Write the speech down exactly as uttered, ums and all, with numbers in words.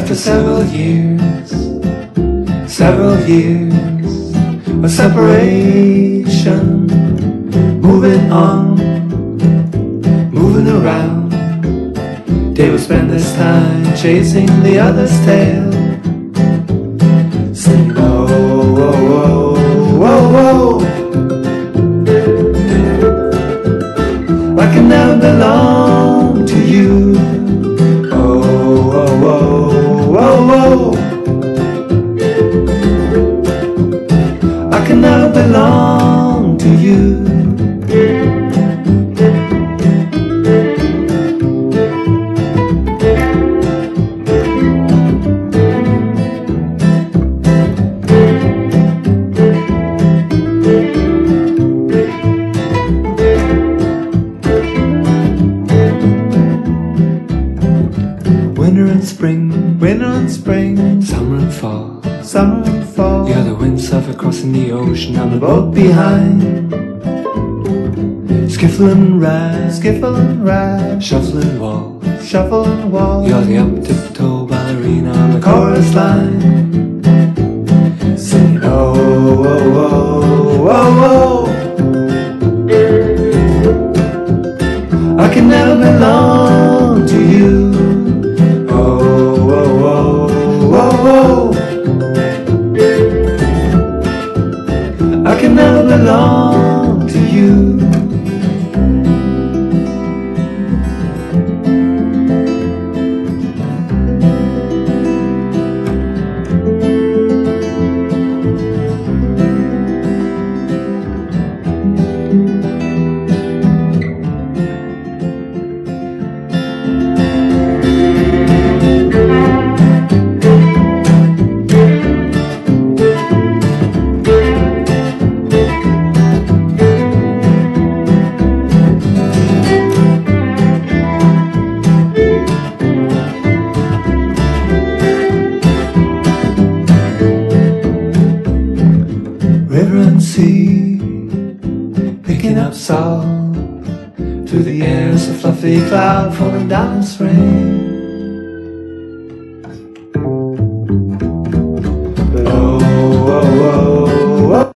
After several years, several years of separation, moving on, moving around, Dave would spend his time chasing the other's tail, singing, oh, oh, oh, oh, oh, I can never belong to you. Oh, oh, oh, oh, oh, I can never belong to you. Winter and spring, winter and spring, summer and fall, summer and fall. You're the windsurfer crossing the ocean on the boat behind. Skiffle and ride, skiffle and ride, shuffle and walk, shuffle and walk. You're the up-tiptoe ballerina on the chorus line, singing, oh, oh, oh, oh, oh, I can never belong to you. I can never belong to you. River and sea, picking up salt through the air, as a fluffy cloud falling down in spring.